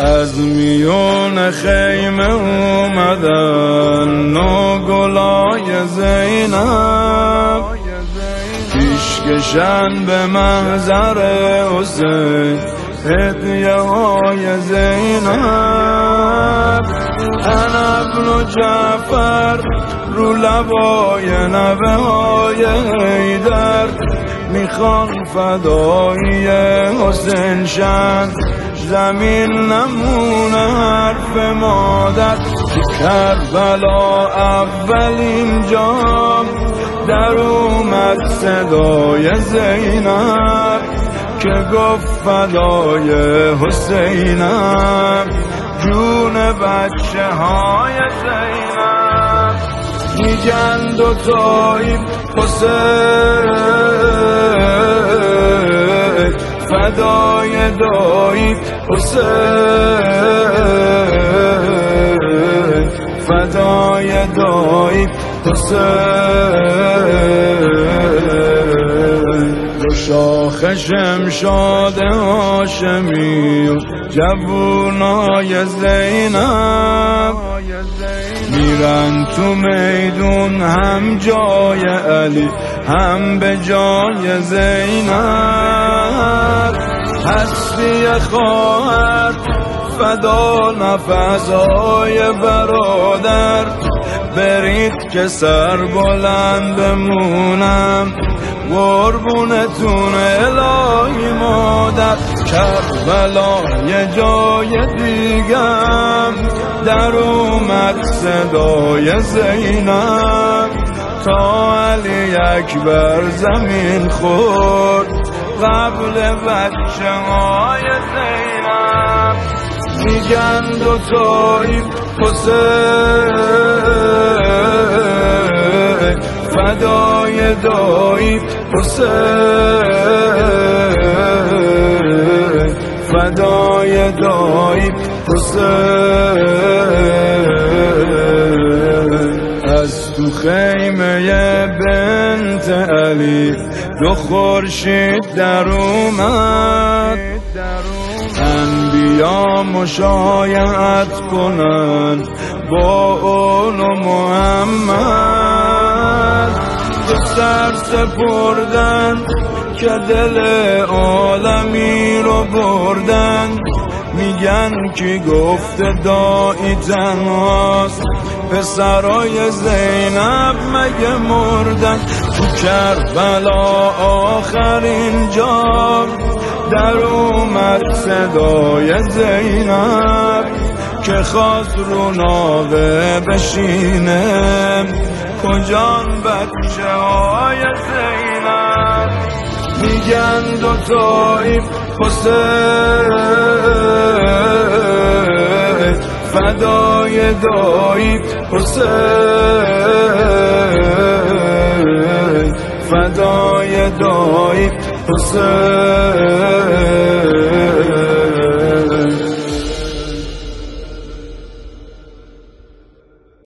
از میون خیمه اومدن نوگلای زینب، پیشکشن به محضر حسین هدیه های زینب. انا ابن جعفر رو لبای نوه های حیدر، میخوان فدایی حسین شن، زمین نمونه حرف مادر. که کربلا اولین جام در اومد صدای زینب، که گفت فدای حسینم جون بچه های زینب. میگن دوتایی حسین فدای دایی حسین فدای دایی حسین. دو شاخ شمشاد هاشمی و جوونای زینب، میرن تو میدون هم جای علی هم به جای زینب. هستی خواهر فدا نفسهای برادر، برید که سر بلند بمونم قربونتون الهی مادر. کربلا یه جای دیگم در اومد صدای زینب، تا علی اکبر زمین خورد قبل بچه های زینب. میگن دوتایی حسین فدای دایی حسین فدای دایی حسین. از تو خیمه بنت علی دو خورشید در اومد، انبیا مشایعت کنن با اون و محمد. دو سر سپردن که دل عالمی رو بردن، میگن کی گفته دایی تنهاست، پسرای زینب مگه مردن. تو کربلا آخرین جام در اومد صدای زینب، که خواست رو ناوه بشینه کجان بچه های زینب. میگن دوتایی حسین فدای دایی حسین فدای دایی حسین.